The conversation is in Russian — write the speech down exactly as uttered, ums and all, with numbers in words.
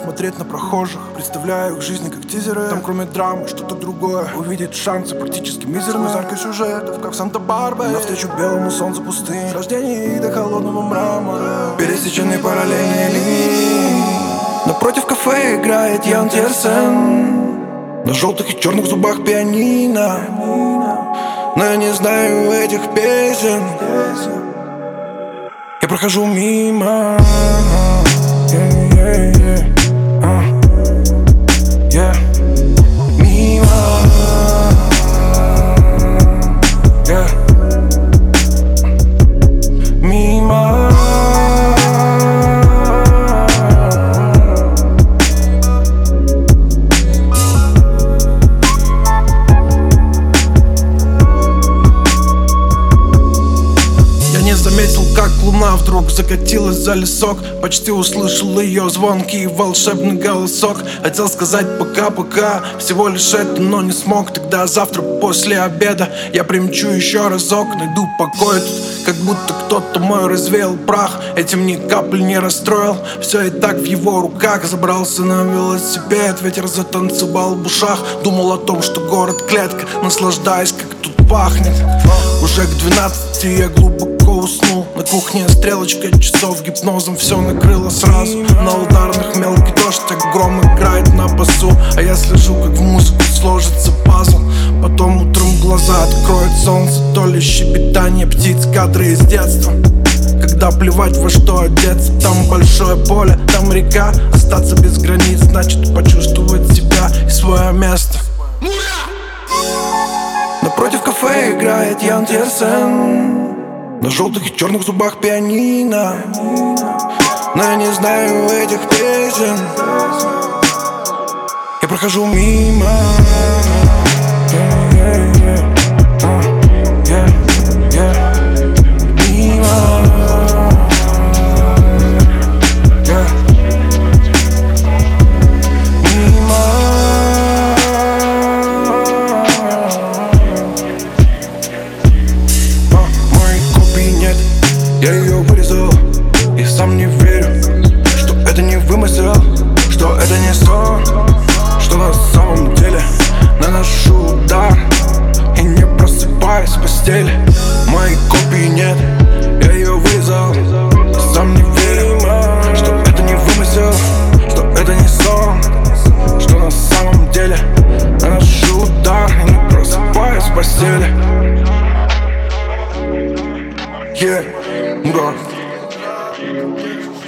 смотреть на прохожих. Представляю их жизни как тизеры. Там кроме драмы что-то другое. Увидеть шансы практически мизерные. С аркой сюжетов, как Санта-Барбара. Навстречу белому солнцу пустынь. С рождения и до холодного мрамора. Пересечены параллельные линии. Напротив кафе играет Ян Тiersen. На желтых и черных зубах пианино. Но я не знаю этих песен. Я прохожу мимо. Yeah, yeah, yeah. Uh. Yeah. Мимо. Yeah. Мимо. Заметил, как луна вдруг закатилась за лесок. Почти услышал ее звонкий волшебный голосок. Хотел сказать пока-пока, всего лишь это, но не смог. Тогда завтра после обеда я примчу еще разок. Найду покой тут, как будто кто-то мой развеял прах. Этим ни капли не расстроил, все и так в его руках. Забрался на велосипед, ветер затанцевал в ушах. Думал о том, что город клетка, наслаждаясь, как тут пахнет. Уже к двенадцати я глубоко уснул. На кухне стрелочка часов гипнозом все накрыло сразу. На ударных мелкий дождь, а гром играет на басу. А я слежу, как в музыку сложится пазл. Потом утром глаза откроет солнце. То ли щебетание птиц, кадры из детства. Когда плевать во что одеться. Там большое поле, там река. Остаться без границ значит почувствовать себя и свое место. Напротив кафе играет Ян Тiersen. На желтых и черных зубах пианино. Но я не знаю этих песен. Я прохожу мимо. Yeah, yeah, yeah. Uh, yeah, yeah. Мимо. Yeah. Мимо. Я ее вырезал и сам не верю, что это не вымысел, что это не сон, что на самом деле наношу удар и не просыпаюсь в постели. Моей копии нет, я ее вырезал и сам не верю, что это не вымысел, что это не сон, что на самом деле наношу удар и не просыпаюсь в постели. Yeah. Мура.